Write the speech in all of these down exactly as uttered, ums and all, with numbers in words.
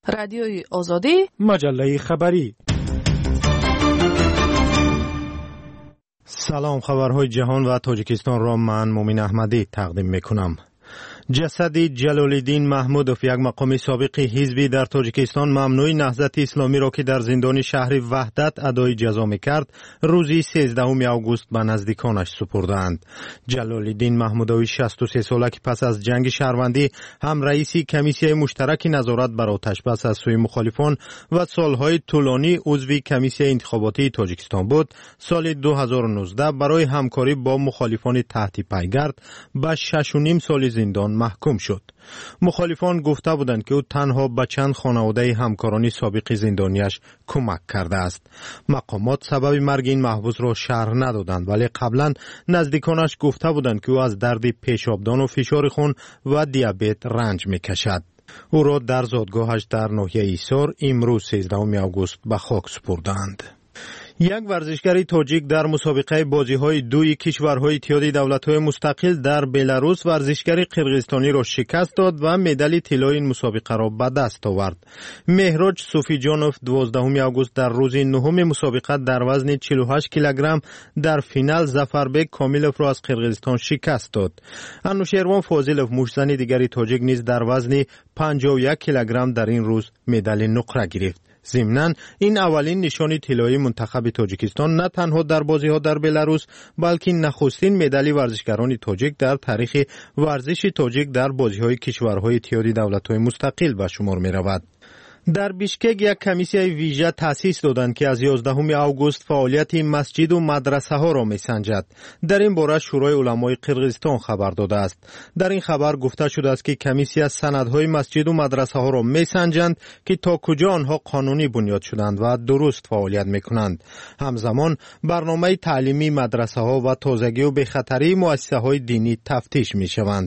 رادیوی آزادی، مجله خبری. سلام، خبرهای جهان و تاجیکستان را من مومین احمدی تقدیم میکنم. جسد جلالالدین محمودوف، یک مقام سابق حزبی در تاجیکستان ممنوع نهضت اسلامی را که در زندان شهر وحدت ادای جزا میکرد، روزی سیزدهم آگوست به نزدیکانش سپردند. جلالالدین محمودوف شصت و سه ساله که پس از جنگ شهروندی هم رئیس کمیسیه مشترک نظارت بر آتشبس از سوی مخالفان و سالهای طولانی عضو کمیسیه انتخاباتی تاجیکستان بود، سال دو هزار و نوزده برای همکاری با مخالفان تحت پیگرد به شش و نیم سال زندان محکوم شد. مخالفان گفته بودند که او تنها به چند خانواده همکارانی سابق زندانیش کمک کرده است. مقامات سبب مرگ این محبوس را شرح ندادند، ولی قبلا نزدیکانش گفته بودند که او از درد پیشابدان و فشار خون و دیابت رنج میکشد. او را در زادگاهش در ناحیه ایسار امروز سیزدهم آگوست به خاک سپردند. یک ورزشگر تاجیک در مسابقه بازی‌های دوی کشورهای اتحاد دولت‌های مستقل در بلاروس ورزشگر قرقیزستانی را شکست داد و مدال طلای این مسابقه را به دست آورد. مهراج صوفیجانوف دوازدهم آگوست در روز نهم مسابقه در وزن چهل و هشت کیلوگرم در فینال ظفربک کامیلوف را از قرقیزستان شکست داد. انوشیروان فاضلوف مشتزن دیگری تاجیک نیز در وزن پنجاه و یک کیلوگرم در این روز مدال نقره گرفت. ضمناً این اولین نشانی طلایی منتخب تاجیکستان نه تنها در بازی‌ها در بلاروس، بلکه نخستین مدال ورزشکاران تاجیک در تاریخ ورزش تاجیک در بازی‌های کشورهای اتحاد دولت‌های مستقل به شمار می‌رود. در بیشکک یک کمیسیه ویژه تأسیس دادند که از یازدهم آگوست فعالیت مسجد و مدرسه ها را می‌سنجد. در این باره شورای علمای قرقیزستان خبر داده است. در این خبر گفته شده است که کمیسیه سندهای مسجد و مدرسه ها را می‌سنجند که تا کجا آنها قانونی بنیاد شدند و درست فعالیت می‌کنند. همزمان برنامه تعلیمی مدرسه ها و تازگی و بخطری مؤسسه های دینی تفتیش می‌شوند.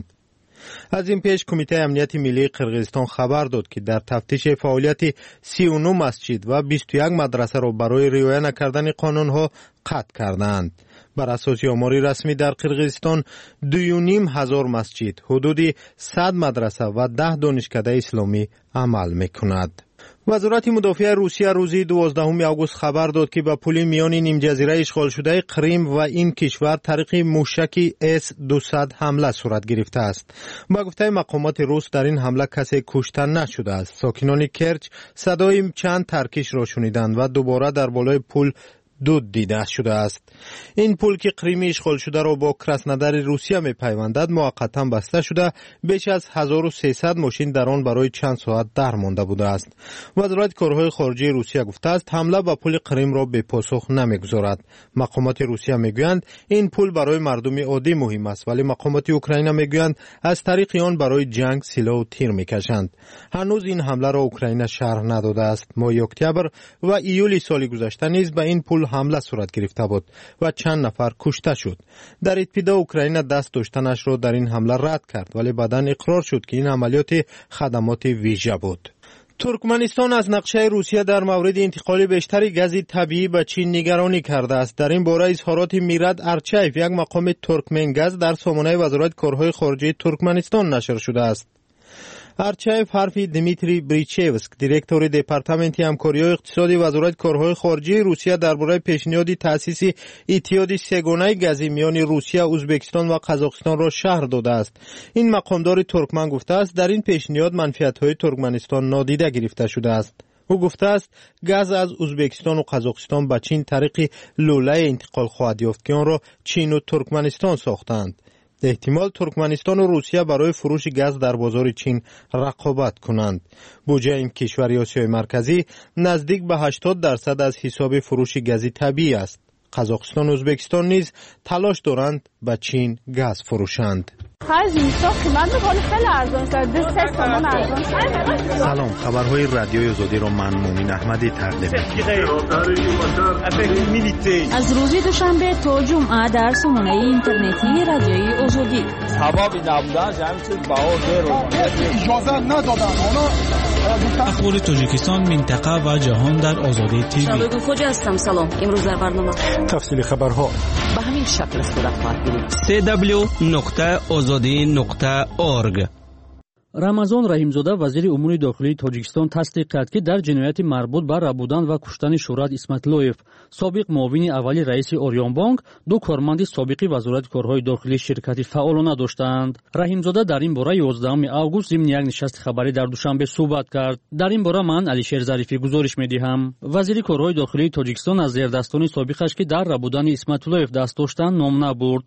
از این پیش کمیته امنیت ملی قرقیزستان خبر داد که در تفتیش فعالیت سی و نه مسجد و بیست و یک مدرسه را برای رعایت نکردن قانونها قطع کردند. بر اساس آماری رسمی در قرقیزستان دو و نیم هزار مسجد، حدود صد مدرسه و ده دانشکده اسلامی عمل می‌کند. وزارت مدافع روسیه روزی دوازدهم آگوست خبر داد که به پل میان نیم جزیره اشغال شده کریم و این کشور طریق موشک اس دویست حمله صورت گرفته است. با گفته مقامات روس در این حمله کسی کشته نشده است. ساکنان کرچ صدای چند ترکش را شنیدند و دوباره در بالای پل دود دیده شده است. این پل که کریم اشغال شده را با کراسنودار روسیه می پیوندد موقتا بسته شده، بیش از هزار و سیصد ماشین در آن برای چند ساعت در مانده بوده است. وزارت کارهای خارجه روسیه گفته است حمله به پل کریم را به پاسخ نمیگذارد. مقامات روسیه میگویند این پل برای مردم عادی مهم است، ولی مقامات اوکراین میگویند از طریق آن برای جنگ سلاح و تیر میکشند. هنوز این حمله را اوکراین شرح نداده است. ماه اکتبر و ایول سال گذشته نیز به این پل حمله صورت گرفته بود و چند نفر کشته شد. در ابتدا اوکراین دست داشتنش را در این حمله رد کرد، ولی بعداً اقرار شد که این عملیات خدمات ویژه بود. ترکمنستان از نقشه روسیه در مورد انتقال بیشتر گاز طبیعی به چین نگرانی کرده است. در این باره اظهارات میراد ارچایف، یک مقام ترکمنگاز، در سامانه وزارت کارهای خارجه ترکمنستان نشر شده است. ارچایف حرفی دمیتری بریچیوسک، دیرکتور دپارتمنت همکاری اقتصادی وزارت کارهای خارجه روسیه درباره پیشنهاد تأسیس اتحاد سه‌گانه گازی میان روسیه، ازبکستان و قزاقستان را شرح داده است. این مقامدار ترکمن گفته است در این پیشنهاد منفعت‌های ترکمنستان نادیده گرفته شده است. او گفته است گاز از ازبکستان و قزاقستان به چین طریق لوله انتقال خواهد یافت که آن را چین و ترکمنستان ساختند. احتمال ترکمنستان و روسیه برای فروش گاز در بازار چین رقابت کنند. بودجه این کشور آسیای مرکزی نزدیک به هشتاد درصد از حساب فروش گاز طبیعی است. قزاقستان و ازبکستان نیز تلاش دارند به چین گاز فروشند. سلام، خبرهای رادیوی آزادی را من مومین احمدی تقدیم می‌کنم. از روز دوشنبه تا جمعه در سامانه اینترنتی رادیوی آزادی. اجازه ندادن. اخبار تاجیکستان، منطقه و جهان در آزادی تیوی. شبکه خوجا هستم. سلام. امروز در برنامه تفصیل خبرها به همین شکل صورت خواهد گرفت. سی دبلیو نقطه آزادی نقطه اورگ. рамазон раҳимзода вазири умури дохилии тоҷикистон тасдиқ кард ки дар ҷинояти марбут ба рабудан ва куштани Шӯҳрат Исматиллоев, собиқ муовини аввали раиси Орионбонк, ду корманди собиқи вазорати корҳои дохилӣ ширкати фаъолона доштаанд. Раҳимзода дар ин бора ёздаҳуми август зимни як нишасти хабарӣ дар Душанбе суҳбат кард. Дар ин бора ман Алишер Зарифӣ гузориш медиҳам. Вазири корҳои дохилии Тоҷикистон аз зердастони собиқаш ки дар рабудани Исматиллоев даст доштанд ном набурд.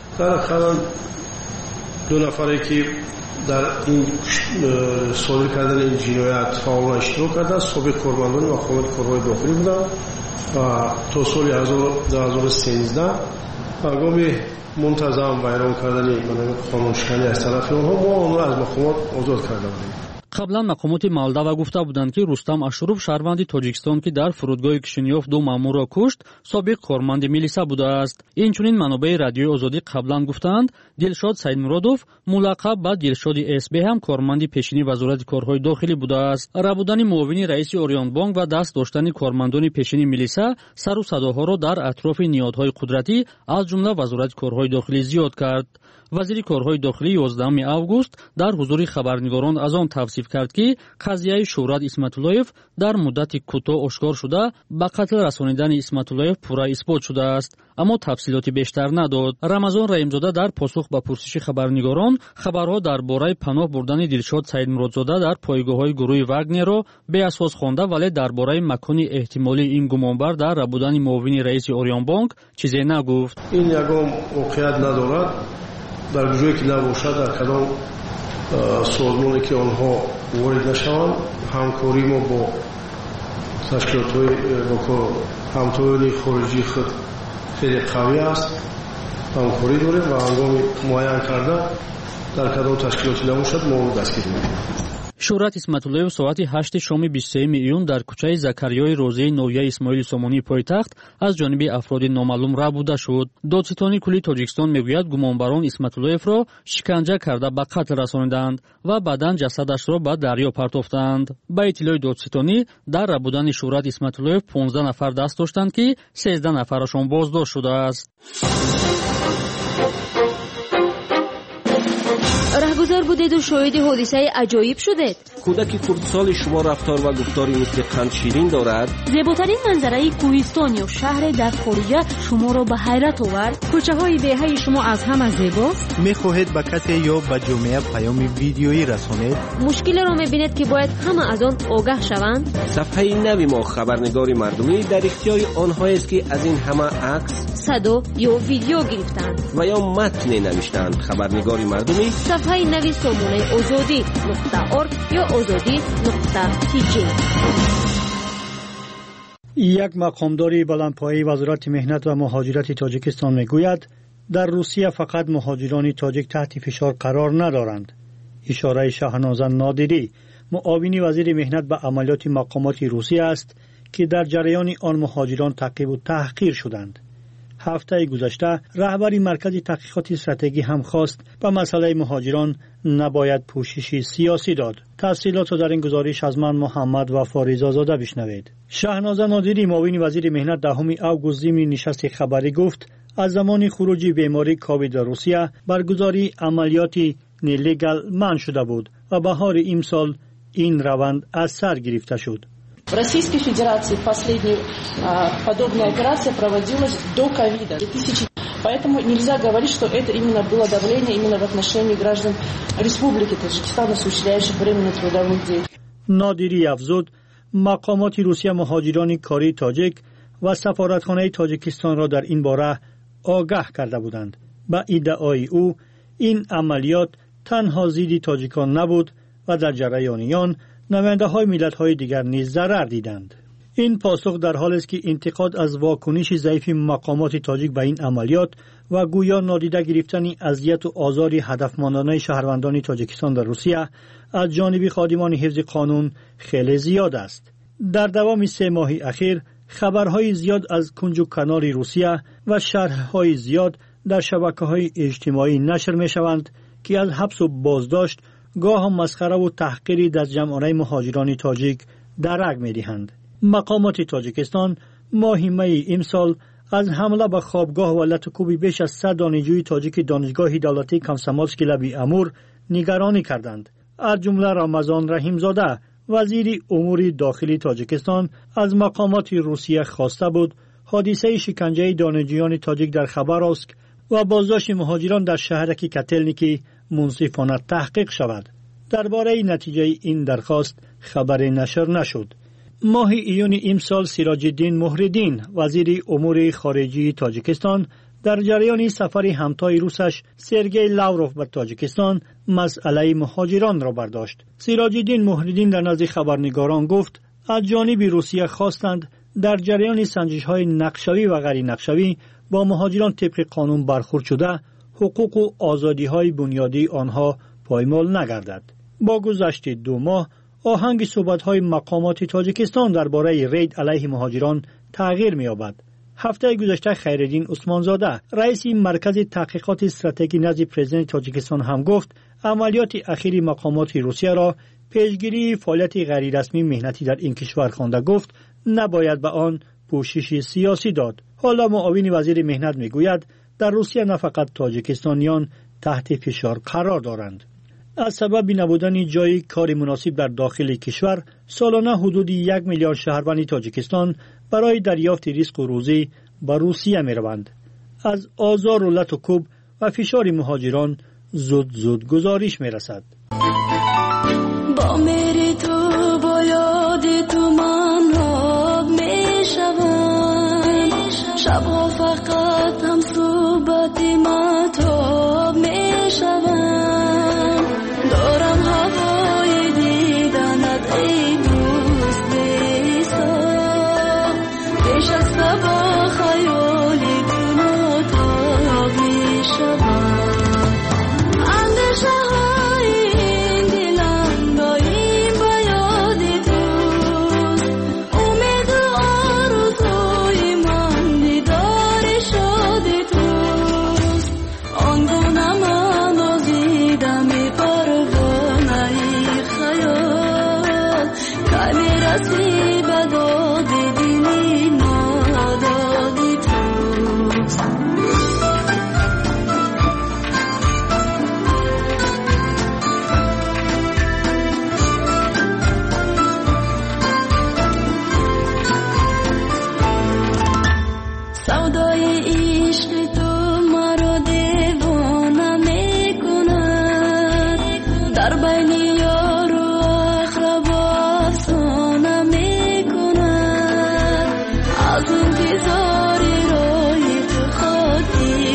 ду нафаре ки дар ин содир кардани ин ҷиноят фаъолона иштирок карданд, собиқ кормандони мақомоти корҳои дохилӣ буданд ва то соли ду ҳазору сенздаҳ ҳангоми мунтазам вайрон кардани қонуншиканӣ аз тарафи онҳо мо онро аз мақомот озод карда будем. қаблан мақомоти Молдова гуфта буданд ки Рустам Ашуров, шаҳрванди Тоҷикистон ки дар фурудгоҳи Кишинёв ду маъмурро кушт, собиқ корманди милиса будааст. Инчунин манобаи радиои Озодӣ қаблан гуфтанд, Дилшод Саидмуродов, мулаққаб ба Дилшоди СБ ҳам корманди пешини вазорати корҳои дохилӣ будааст. Рабудани муовини раиси Орионбонк ва даст доштани кормандони пешини милиса сару садоҳоро дар атрофи ниҳодҳои қудратӣ аз ҷумла вазорати корҳои дохилӣ зиёд кард. вазири корҳои дохилӣ ёздаҳуми август дар ҳузури хабарнигорон аз он тавсиф кард ки қазияи Шӯҳрат Исматиллоев дар муддати кӯтоҳ ошкор шуда, ба қатл расонидани Исматиллоев пурра исбот шудааст, аммо тафсилоти бештар надод. Рамазон Раҳимзода дар посух ба пурсиши хабарнигорон хабарҳо дар бораи паноҳ бурдани Дилшод Саидмуродзода дар пойгоҳҳои гурӯҳи Вагнерро беасос хонда, вале дар бораи макони эҳтимолии ин гумонбар дар рабудани муовини раиси Орионбонк чизе нагуфт. ин ягон воқеият надорад. дар ҷое ки набошад, дар кадом созмоне ки онҳо ворид нашаванд, ҳамкорӣ мо бо ташкилотҳои ҳамтоёни хориҷии худ хеле қавӣ аст. ҳамкорӣ дорем ва ҳангоми муайян карда дар кадом ташкилоти набошад мо дастгир мекунем. Шӯҳрат Исматиллоев соати ҳашти шоми бисту сеюми июн дар кӯчаи Закариёи Розияи ноҳияи Исмоили Сомонии пойтахт аз ҷониби афроди номаълум рабуда шуд. Додситони кулли Тоҷикистон мегӯяд, гумонбарон Исматиллоевро шиканҷа карда ба қатл расониданд ва баъдан ҷасадашро ба дарё партофтанд. Ба иттилои додситонӣ, дар рабудани Шӯҳрат Исматиллоев понздаҳ нафар даст доштанд ки сенздаҳ нафарашон боздошт шудааст. раҳгузор будеду шоҳиди ҳодисаи аҷоиб шудед. кӯдаки курдсоли шумо рафтор ва гуфтори мисли қандширин дорад. зеботарин манзараи кӯҳистон ё шаҳре дар хориҷа шуморо ба ҳайрат овард. кӯчаҳои деҳаи шумо аз ҳама зебост. мехоҳед ба касе ё ба ҷомеа паёми видеоӣ расонед. мушкилеро мебинед ки бояд ҳама аз он огаҳ шаванд. сафҳаи нави мо хабарнигори мардумӣ дар ихтиёри онҳоест ки аз ин ҳама акс, садо ё видео гирифтанд ва ё матне навиштанд. хабарнигори мардумӣ сафҳаи нави сомонаи озодӣ нуқта орг ё озодӣ нуқта тиҷи. як мақомдори баландпояи вазорати меҳнат ва муҳоҷирати Тоҷикистон мегӯяд, дар Русия фақат муҳоҷирони тоҷик таҳти фишор қарор надоранд. ишораи Шаҳноза Нодирӣ, муовини вазири меҳнат ба амалиёти мақомоти Русия аст, ки дар ҷараёни он муҳоҷирон таъқибу таҳқир шуданд. ҳафтаи гузашта раҳбари маркази таҳқиқоти стратегӣ ҳам хост ба масъалаи муҳоҷирон набояд пӯшиши сиёсӣ дод. тафсилотро дар ин гузориш аз ман Муҳаммад Вафоризозода бишнавед. Шаҳноза Нодирӣ, муовини вазири меҳнат, даҳуми август зимни нишасти хабарӣ гуфт, аз замони хуруҷи бемории ковид дар Русия баргузории амалиёти нелегал манъ шуда буд ва баҳори имсол ин раванд аз сар гирифта шуд. В Российской Федерации последняя а, подобная операция проводилась до ковида. Поэтому нельзя говорить, что это именно было давление именно в отношении граждан Республики Таджикистан, осуществляющих временную трудовую деятельность. Нодирӣ афзуд, мақомоти Русия муҳоҷирони кории тоҷик ва сафоратхонаи Тоҷикистонро дар ин бора огаҳ карда буданд. ба иддаои ӯ, ин амалиёт танҳо зидди тоҷикон набуд ва дар ҷараёни он намояндаҳои миллатҳои дигар низ зарар диданд. ин посух дар ҳоле ки интиқод аз вокуниши заифи мақомоти тоҷик ба ин амалиёт ва гӯё нодида гирифтани азияту озори ҳадафманданаи шаҳрвандони Тоҷикистон дар Русия аз ҷониби ходимони ҳифзи қонун хеле зиёд аст. дар давоми се моҳи ахир хабарҳои зиёд аз кунҷу канори Русия ва шарҳҳои зиёд дар шабакаҳои иҷтимоӣ нашр мешаванд ки аз ҳабсу боздошт гоҳ масхараву таҳқири дастҷамъонаи муҳоҷирони тоҷик дарак медиҳанд. мақомоти Тоҷикистон моҳи майи имсол аз ҳамла ба хобгоҳ ва латукуби беш аз сад донишҷӯи тоҷики донишгоҳи давлатии Комсомольски лаби Амур нигаронӣ карданд. از جمله رمضان رحیمزاده وزیر امور داخلی تاجیکستان از مقامات روسیه خواسته بود حادثه شکنجه دانشجویان تاجیک در خبراسک و بازداشت مهاجران در شهرک کتلنیکی منصفانه تحقیق شود. درباره نتیجه این درخواست خبر نشر نشد. ماه ایون امسال سراج الدین مهردین وزیر امور خارجه تاجیکستان در جریان سفر همتای روسش سرگئی لاوروف به تاجیکستان مسئله مهاجران را برداشت. سراج الدین مهردین در نزد خبرنگاران گفت از جانب روسیه خواستند در جریان سنجش‌های نقشوی و غیر نقشوی با مهاجران طبق قانون برخورد شده حقوق و آزادی‌های بنیادی آنها پایمال نگردد. با گذشت دو ماه آهنگ صحبت‌های مقامات تاجیکستان درباره رید علیه مهاجران تغییر می‌یابد. هفته گذشته خیرالدین عثمانزاده رئیس مرکز تحقیقات استراتژی نزد پرزیدنت تاجیکستان هم گفت عملیات اخیر مقامات روسیه را پیشگیری فعالیت غیر رسمی مهنتی در این کشور خوانده گفت نباید به آن پوشش سیاسی داد. حالا معاون وزیر مهنت میگوید در روسیه نه فقط تاجیکستانیان تحت فشار قرار دارند. از سبب نبودن جای کار مناسب در داخل کشور سالانه حدود یک میلیارد شهروند تاجیکستان برای دریافت رزق و روزی به روسیه می روند. از آزار و لط و کوب و فشار مهاجران زود زود گزارش می رسد. با میری تو با یاد تو من ها می شوم شبها فقط هم صحبت مطاب می شوم دارم هوای دیدنت ای دوست بیسا پیش از سبا خیالی تو نتاب می شوم اندشه های این دلم داریم با یاد توست امید و آرزوی من دیدار شد توست آنگونه من آزیدم پروانه خیال کمی رسی به داد دلی نادادی توست سودای عشق تو مرا دیوانه میکند در بین یار و اقربا افسانه میکند از انتظاری روی تو خاطر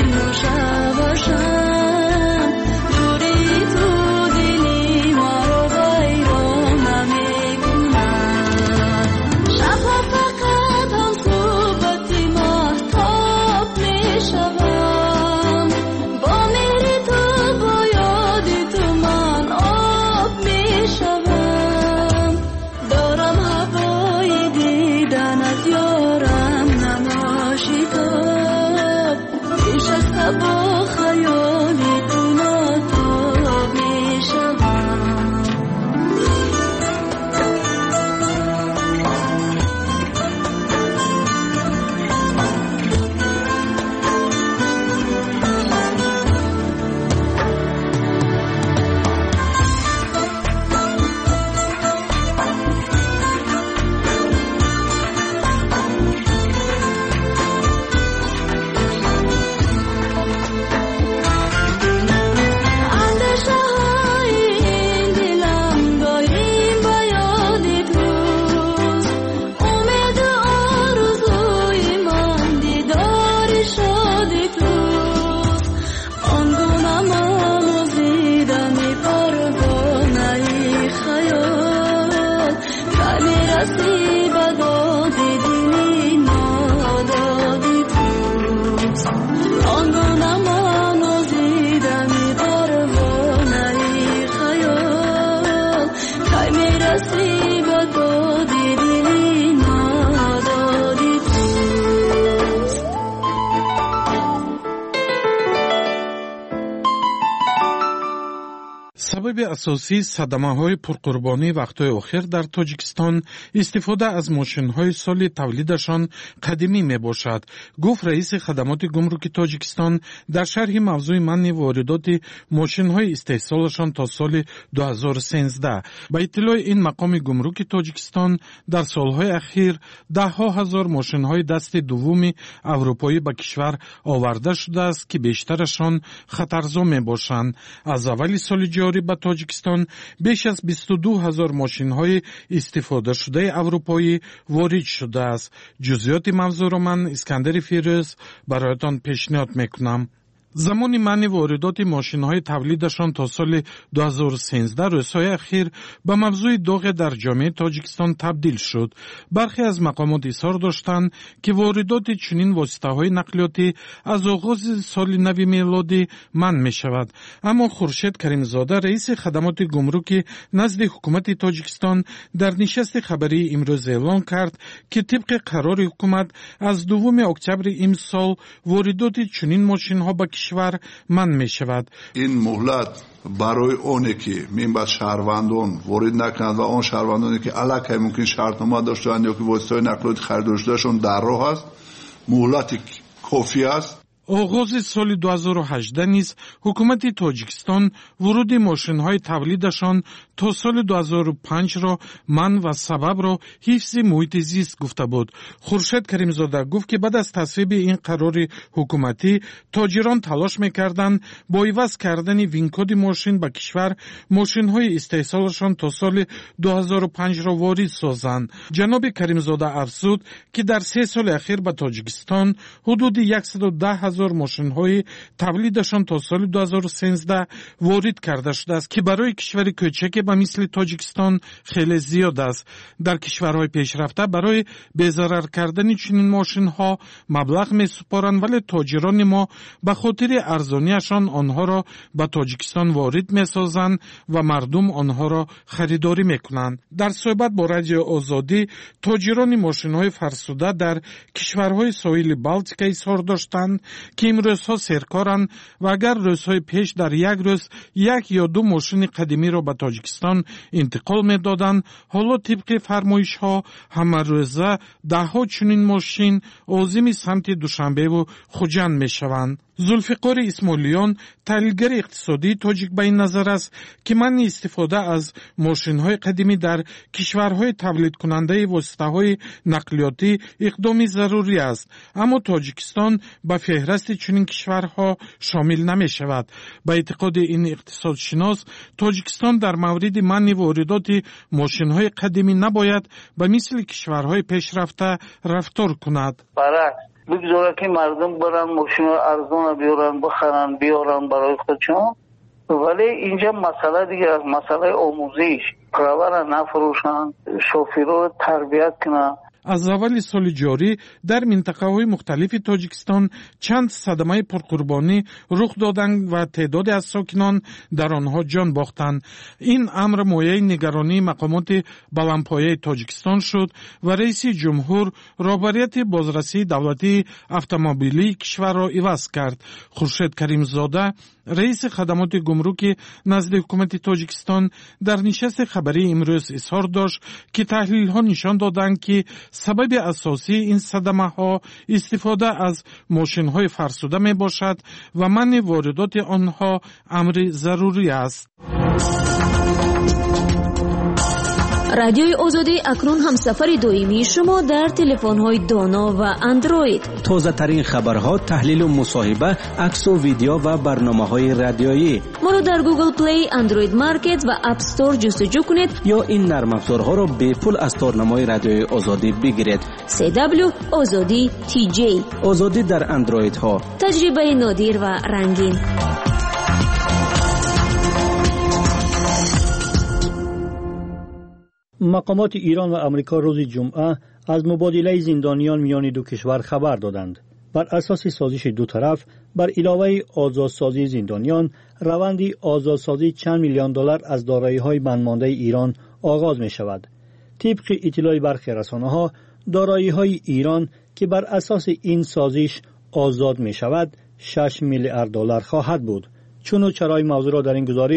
نشوشم جوری تو دلی مرا ویرانه میکند شبها فقط هم صحبتی مهتاب میشوم با مهری تو با یاد تو من آب میشوم دارم هوای دیدنت یارم نماشیداب پیش از سبا خیالی تو نتاب میشوم اندشه های این دلم داریم با یاد توست امید و آرزوی من دیدار شد توست آنگونه من آزیدم پروانه خیال کمی رسی به داد دلی نادادی توست آنگونه من آزیدم پروانه خیال کمی رسی به داد دلی نادادی توست سبب اساسی صدمه‌های پرقربانی وقت‌های اخیر در تاجیکستان استفاده از ماشین‌های سال تولیدشان قدیمی میباشد، گفت رئیس خدمات گمرک تاجیکستان در شرح موضوع منع واردات ماشین‌های استحصالشان تا سال دو هزار و سیزده. با اطلاع این مقام گمرک تاجیکستان در سالهای اخیر ده ها هزار ماشین‌های دست دوم اروپایی به کشور آورده شده است که بیشترشان خطرزا میباشند. از اول سال جاری به تاجیکستان بیش از بیست و دو هزار ماشین‌های استفاده شده اروپایی وارد شده است. جزئیات موضوع را من اسکندر فیروز برایتان پیشنهاد میکنم. زمان منع واردات ماشین‌های تولیدشان تا سال دو هزار و سیزده روزهای اخیر به موضوع داغ در جامعه تاجیکستان تبدیل شد. برخی از مقامات اصرار داشتند که واردات چنین واسطه‌های نقلیاتی از آغاز سال نو میلادی منع می‌شود. اما خورشید کریمزاده رئیس خدمات گمرک نزد حکومت تاجیکستان در نشست خبری امروز اعلام کرد که طبق قرار حکومت از دوم اکتبر امسال واردات چنین ماشین‌ها به کشور منع می شود. این مهلت برای اونی که میباید شهروندان وارد نکنند و آن شهروندانی که علاقه ممکن شرطنامه داشتند یا که واسطه نقلیات خریدارشون در راه است مهلت کافی است. آغاز سال دو هزار و هجده نیز حکومت تاجیکستان ورود ماشین‌های تولیدشان تا سال دو هزار و پنج را منع و سبب را حفظ محیط زیست گفته بود. خورشید کریمزاده گفت که بعد از تصویب این قرار حکومتی تاجران تلاش می‌کردند با عوض کردن وینکد ماشین به کشور ماشین‌های استحصالشان تا سال دو هزار و پنج را وارد سازند. جناب کریمزاده افزود که در سه سال اخیر به تاجیکستان حدود صد و ده هزار ماشین‌های تولیدشان تا سال دو هزار و سیزده وارد کرده شده است که برای کشور کوچک به مثل تاجیکستان خیلی زیاد است. در کشورهای پیشرفته برای بی‌ضرر کردن چنین ماشین‌ها مبلغ می‌سپارند، ولی تاجران ما به خاطر ارزانیشان آنها را به تاجیکستان وارد می‌سازند و مردم آنها را خریداری می‌کنند. در صحبت با رادیو آزادی تاجران ماشین‌های فرسوده در کشورهای ساحل بالتیک اظهار داشتند که این روزها سرکارند و اگر روزهای پیش در یک روز یک یا دو ماشین قدیمی را به تاجیکستان انتقال می‌دادند، حالا طبق فرمایش ها همه روزه ده ها چنین ماشین عازم سمت دوشنبه و خوجند می‌شوند. زلفقار اسماعیلیان تحلیلگر اقتصادی تاجیک به این نظر است که من استفاده از ماشین‌های قدیمی در کشورهای تولید کننده واسطه‌های نقلیاتی اقدامی ضروری است، اما تاجیکستان به فهرست چنین کشورها شامل نمی شود. به اعتقاد این اقتصادشناس تاجیکستان در مورد منع واردات ماشین‌های قدیمی نباید به مثل کشورهای پیشرفته رفتار کند. بگذاره که مردم برن ماشین ارزان بیارن بخرن بیارن برای خودشون، ولی اینجا مسئله دیگه از مسئله آموزش، خبر نفروشن، شوفیرو تربیت کنن. از اول سال جاری در منطقه‌های مختلف تاجیکستان چند صدمه پرقربانی رخ دادند و تعدادی از ساکنان در آنها جان باختند. این امر مایه نگرانی مقامات بلندپایه تاجیکستان شد و رئیس جمهور رهبریت بازرسی دولتی اتومبیلی کشور را عوض کرد. خورشید کریمزاده رئیس خدمات گمرک نزد حکومت تاجیکستان در نشست خبری امروز اظهار داشت که تحلیل‌ها نشان دادند که سبب اساسی این صدمه ها استفاده از ماشین های فرسوده می باشد و منع واردات آنها امر ضروری است. رادیوی آزادی اکنون هم سفر دائمی شما در تلفن‌های دانا و اندروید. تازه ترین خبرها، تحلیل و مصاحبه، عکس و ویدیو و برنامه‌های رادیویی. ما رو در گوگل پلی، اندروید مارکت و اپ استور جستجو کنید یا این نرم افزارها را به پول از تارنمای رادیوی آزادی بگیرید. سی دبلیو آزادی تی جی. آزادی در اندروید ها. تجربه نادر و رنگین. مقامات ایران و امریکا روز جمعه از مبادله زندانیان میان دو کشور خبر دادند. بر اساس سازش دو طرف بر علاوه آزادسازی زندانیان، روند آزادسازی چند میلیون دلار از دارایی‌های بندمانده ایران آغاز می شود. طبق اطلاع برخی رسانه‌ها، دارایی‌های ایران که بر اساس این سازش آزاد می شود، شش میلیارد دلار خواهد بود. چون و چرای موضوع را در این گزارش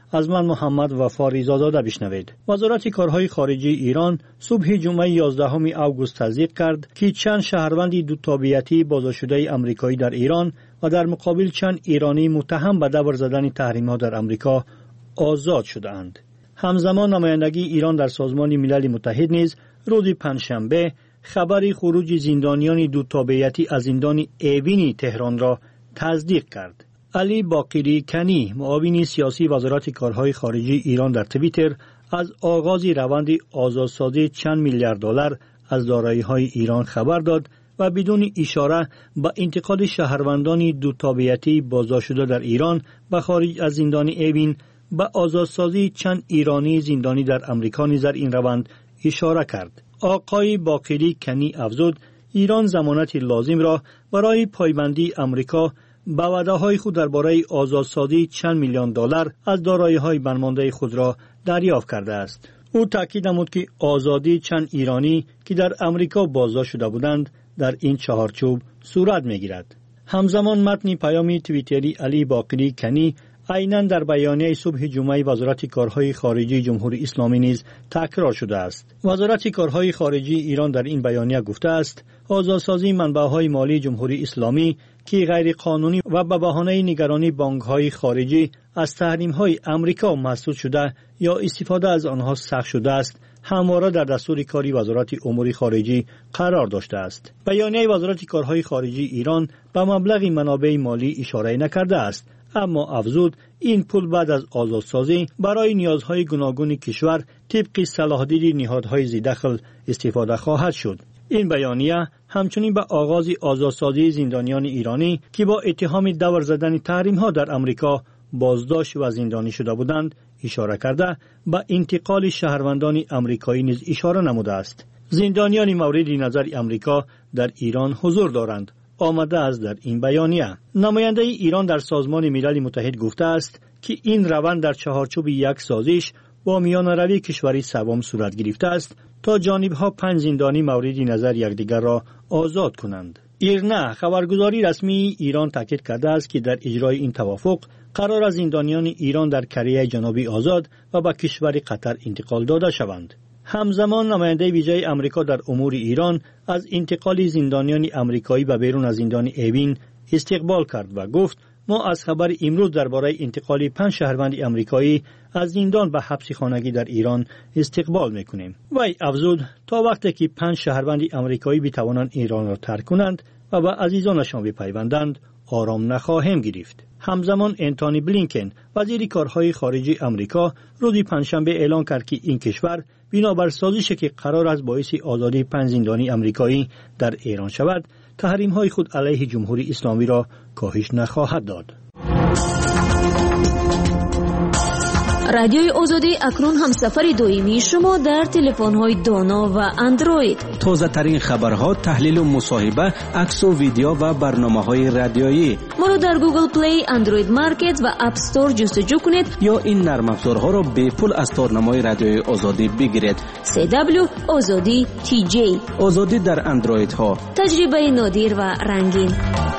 از من محمد وفا ریزاداده بشنوید. وزارت کارهای خارجه ایران صبح جمعه یازدهم آگوست تصدیق کرد که چند شهروند دو تابعیتی بازداشتشده آمریکایی در ایران و در مقابل چند ایرانی متهم به دور زدن تحریم‌ها در آمریکا آزاد شده‌اند. همزمان نمایندگی ایران در سازمان ملل متحد نیز روز پنجشنبه خبر خروج زندانیان دو تابعیتی از زندان اوین تهران را تصدیق کرد. علی باقری کنی، معاون سیاسی وزارت کارهای خارجه ایران در توییتر از آغاز روند آزادسازی چند میلیارد دلار از دارایی‌های ایران خبر داد و بدون اشاره به انتقال شهروندان دو تابعیتی بازداشت شده در ایران به خارج از زندان اوین به آزادسازی چند ایرانی زندانی در امریکا نیز در این روند اشاره کرد. آقای باقری کنی افزود ایران ضمانت لازم را برای پایبندی امریکا به وعده‌های خود درباره آزادسازی چند میلیون دلار از دارایی‌های بنمانده خود را دریافت کرده است. او تاکید نمود که آزادی چند ایرانی که در امریکا بازداشت شده بودند در این چهارچوب صورت می‌گیرد. همزمان متن پیام توییتری علی باقری کنی عیناً در بیانیه صبح جمعه وزارت کارهای خارجه جمهوری اسلامی نیز تکرار شده است. وزارت کارهای خارجه ایران در این بیانیه گفته است آزادسازی منبع‌های مالی جمهوری اسلامی که غیر قانونی و به بهانه نگرانی بانک‌های خارجی از تحریم‌های آمریکا مسدود شده یا استفاده از آنها سخت شده است همواره در دستور کاری وزارت امور خارجه قرار داشته است. بیانیه وزارت کارهای خارجه ایران به مبلغ منابع مالی اشاره نکرده است، اما افزود این پول بعد از آزادسازی برای نیازهای گوناگون کشور طبق صلاح‌دید نهادهای ذی‌دخل استفاده خواهد شد. این بیانیه همچنین به آغاز آزادسازی زندانیان ایرانی که با اتهام دور زدن تحریم‌ها در امریکا بازداشت و زندانی شده بودند اشاره کرده به انتقال شهروندان امریکایی نیز اشاره نموده است. زندانیان مورد نظر امریکا در ایران حضور دارند. آمده است در این بیانیه. نماینده ایران در سازمان ملل متحد گفته است که این روند در چهارچوب یک سازش با میان روی کشوری سوم صورت گرفته است تا جانبها پنج زندانی مورد نظر یکدیگر را آزاد کنند. ایرنا خبرگزاری رسمی ایران تاکید کرده است که در اجرای این توافق قرار است زندانیان ایران در کره جنوبی آزاد و به کشور قطر انتقال داده شوند. همزمان نماینده ویژه آمریکا در امور ایران از انتقال زندانیان آمریکایی به بیرون از زندان اوین استقبال کرد و گفت ما از خبر امروز درباره انتقال پنج شهروند آمریکایی از زندان به حبس خانگی در ایران استقبال میکنیم. وی افزود تا وقتی که پنج شهروند آمریکایی بتوانند ایران را ترک کنند و به عزیزانشان بپیوندند آرام نخواهیم گرفت. همزمان انتونی بلینکن وزیر کارهای خارجه آمریکا روز پنجشنبه اعلام کرد که این کشور بنابر سازشی که قرار است باعث آزادی پنج زندانی آمریکایی در ایران شود تحریم‌های خود علیه جمهوری اسلامی را کاهش نخواهد داد. رادیوی آزادی اکنون همسفر دویمی شما در تلفن‌های دانا و اندروید. تازه ترین خبرها، تحلیل و مصاحبه، عکس و ویدیو و برنامه‌های رادیویی. ما را در گوگل پلی، اندروید مارکت و اپ استور جستجو کنید یا این نرم افزارها را به پول از تارنمای رادیوی آزادی بگیرید. سی دبلیو آزادی تی جی. آزادی در اندروید ها. تجربه نادر و رنگین.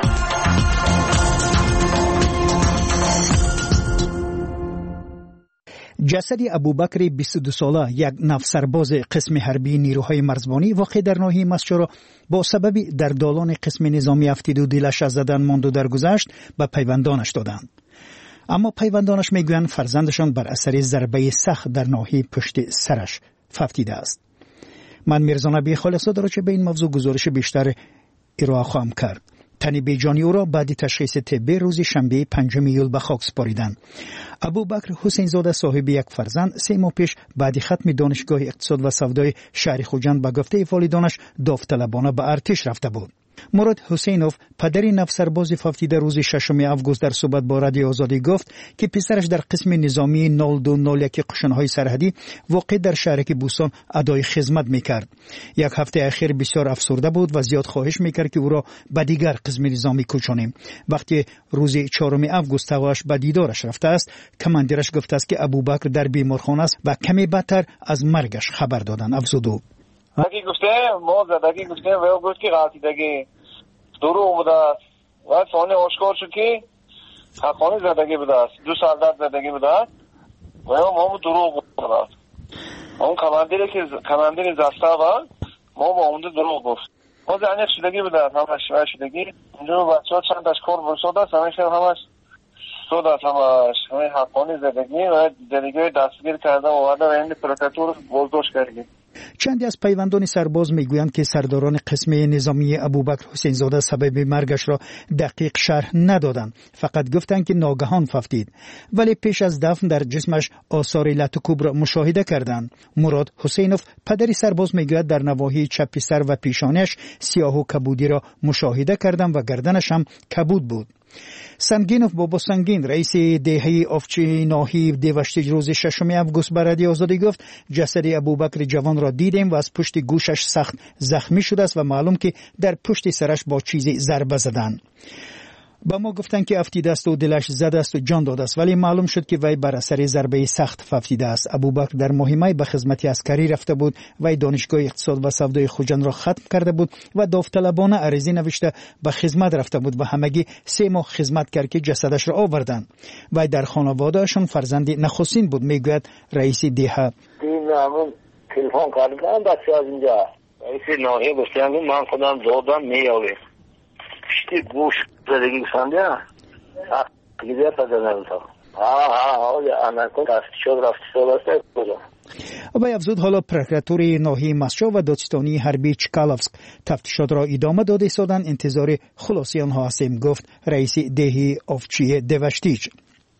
جسد ابوبکر بیست و دو ساله یک نفسرباز قسم حربی نیروهای مرزبانی واقع در ناحیه مسجد را با سبب در دالان قسم نظامی افتید و دلش از زدن ماند و درگذشت به پیوندانش دادند. اما پیوندانش میگویند فرزندشان بر اثر ضربه سخت در ناحیه پشت سرش ففتیده است. من میرزا نبی خالص‌زاده را چه به این موضوع گزارش بیشتر ارائه خواهم کرد. تن بیجانی او را بعد تشخیص طبی روز شنبه پنجم ایول به خاک سپاریدند. ابوبکر حسین زاده صاحب یک فرزند سه ماه پیش بعد ختم دانشگاه اقتصاد و سودای شهر خوجند به گفته والدانش داوطلبانه به ارتش رفته بود. مراد حسینوف پدر نفسرباز ففتیده روز ششم آگوست در صحبت با رادیو آزادی گفت که پسرش در قسم نظامی نود و دو نود و یک قشنهای سرحدی واقع در شهرک بوستان ادای خدمت میکرد. یک هفته اخیر بسیار افسرده بود و زیاد خواهش میکرد که او را به دیگر قسم نظامی کوچانیم. وقتی روز چهارم آگوست تواش به دیدارش رفته است، کماندیرش گفته است که ابوبکر در بیمارخانه است و کمی بدتر از مرگش خبر دادند. افزود او اگه گفته ما زدگی گفته و گفت که قاعدگی دروغ بوده است و ثانی آشکار شد که حقانی زدگی بوده است. دو سال درد زدگی بوده است و ما دروغ گفت. اون کماندیری که کماندیر زستاوا ما با اون دروغ گفت. ما زنش شدگی بود، همش شدگی. اونجا بچه‌ها چند تا کار برسوده، همش همش سود است، همش همه حقانی زدگی و دیگه دستگیر کرده و آورده و این پروکاتور بازداشت کرده. چندی از پیوندان سرباز میگویند که سرداران قسم نظامی ابوبکر حسین زاده سبب مرگش را دقیق شرح ندادند، فقط گفتند که ناگهان ففتید، ولی پیش از دفن در جسمش آثار لطکوب را مشاهده کردند. مراد حسینوف پدری سرباز میگوید در نواحی چپ سر و پیشانیش سیاه و کبودی را مشاهده کردند و گردنش هم کبود بود. سنگینوف بابا سنگین رئیس دهه آفچی ناحیه دیوشتیج روز ششم اوگوست به رادیو آزادی گفت جسد ابوبکر جوان را دیدیم و از پشت گوشش سخت زخمی شده است و معلوم که در پشت سرش با چیزی ضربه زدند. با ما گفتند که افتیده است و دلش زده است و جان داده است، ولی معلوم شد که وی بر اثر ضربه سخت ففتیده است. ابوبکر در مهمه به خدمت عسکری رفته بود. وی دانشگاه اقتصاد و سودای خوجند را ختم کرده بود و داوطلبانه عریضه نوشته به خدمت رفته بود و همگی سه ماه خدمت کرد که جسدش را آوردند. وی در خانواده‌شان فرزند نخستین بود، میگوید رئیس دهه. همون تلفن کردم بچه‌ها از اینجا رئیس ناحیه گفتن من خودم دادم میاوه پشتی گوش زدگی سنده دیگه پدرم تا ها ها ها انا کو رفت شد رفت شد کجا و افزود حالا پروکراتور ناحیه مسجو و دادستانی حربی چکالوفسک تفتیشات را ادامه داده ایستادند. انتظار خلاصی آنها هستیم، گفت رئیس دهه آفچی دیوشتیج.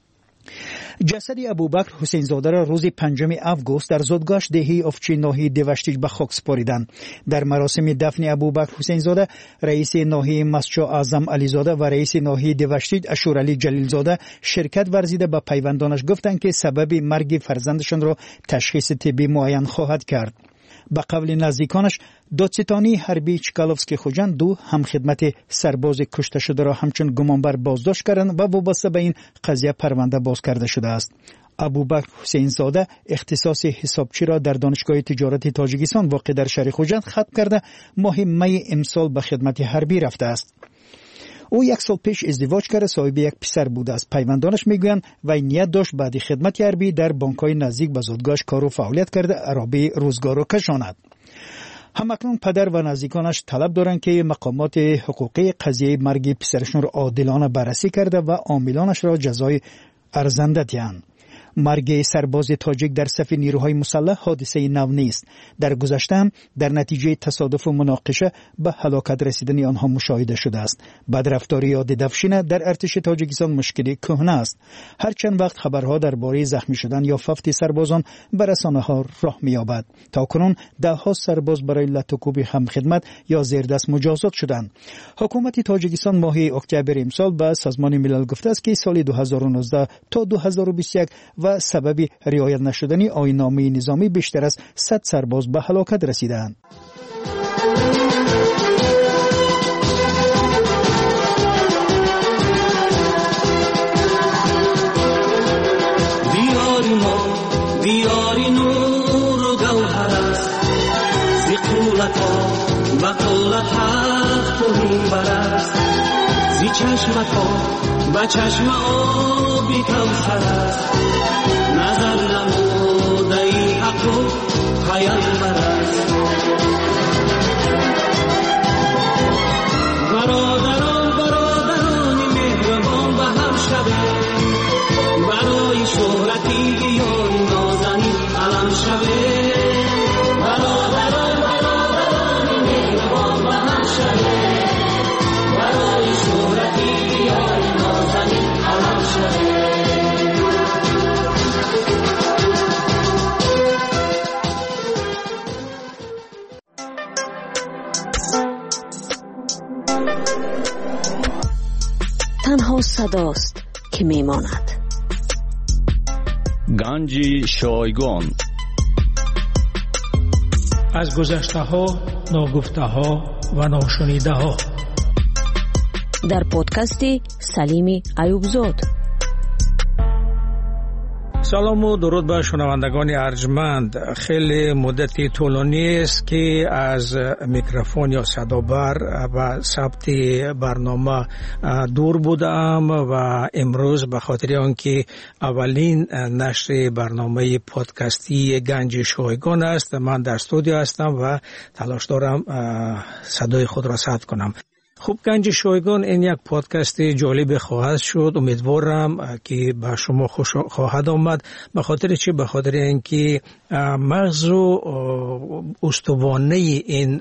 جسد ابوبکر حسین زاده را روز پنجم اوگوست در زادگاه دهه آفچی ناحیه دیوشتیج به خاک سپاریدند. در مراسم دفن ابوبکر حسین زاده رئیس ناحیه مسجو اعظم علی زاده و رئیس ناحیه دیوشتیج اشورعلی جلیل زاده شرکت ورزیده به پیوندانش گفتند که سبب مرگ فرزندشان را تشخیص طبی معین خواهد کرد. به قول نزدیکانش دادستانی حربی چکالوفسکی خوجند دو همخدمت سرباز کشته شده را همچون گمانبر بازداشت کردند و وابسته به این قضیه پرونده باز کرده شده است. ابوبکر حسین زاده اختصاص حسابچی را در دانشگاه تجارت تاجیکستان واقع در شهر خوجند ختم کرده ماه می امسال به خدمت حربی رفته است. او یک سال پیش ازدواج کرده، صاحب یک پسر بوده است. پیوندانش میگویند وی نیت داشت بعد خدمت حربی در بانک‌های نزدیک به زادگاهش کار و فعالیت کرده عربی روزگار را کشاند. همکنون پدر و نزدیکانش طلب دارند که مقامات حقوقی قضیه مرگ پسرشون را عادلانه بررسی کرده و عاملانش را جزای ارزنده دهند. مرگ سرباز تاجیک در صف نیروهای مسلح حادثه نو نیست. در گذشته هم در نتیجه تصادف و مناقشه به هلاکت رسیدن آنها مشاهده شده است. بدرفتاری یاد دفشین در ارتش تاجیکستان مشکلی کهنه است. هر چند وقت خبرها درباره زخمی شدن یا فوت سربازان به رسانه‌ها راه می‌یابد. تاکنون ده‌ها سرباز برای لطکوب همخدمت یا زیردست مجازات شدند. حکومت تاجیکستان ماه اکتبر امسال به سازمان ملل گفته است که سال دو هزار و نوزده تا دو هزار و بیست و یک و سبب رعایت نشدن آیین‌نامه نظامی بیشتر از صد سرباز به هلاکت رسیدند. دیاری ما دیاری نور و گوهر است، زی قولتا و قولت حق تو میبر است، زی چشمتا و چشم آبی کوثر است، نظر نموده ای حق و پیامبر است. برادران برادران مهربان به هم شده، برای شهرتی یاری نازنین علم شده. برادران برادران مهربان به هم شده، برای شهرتی یاری نازنین علم شده. تنها صداست که میماند. گنج شایگان از گذشته ها، ناگفته ها و ناشنیده ها در پادکست سلیم ایوبزاد. سلام و درود به شنوندگان ارجمند. خیلی مدتی طولانی است که از میکروفون یا صدابر و ثبت برنامه دور بودم و امروز به خاطر آنکه اولین نشر برنامه پادکستی گنج شایگان است، من در استودیو هستم و تلاش دارم صدای خود را ثبت کنم. خوب، گنج شایگان این یک پادکست جالب خواهد شد. امیدوارم که به شما خوش خواهد آمد. به خاطر چی؟ به خاطر اینکه مغز و استوانه این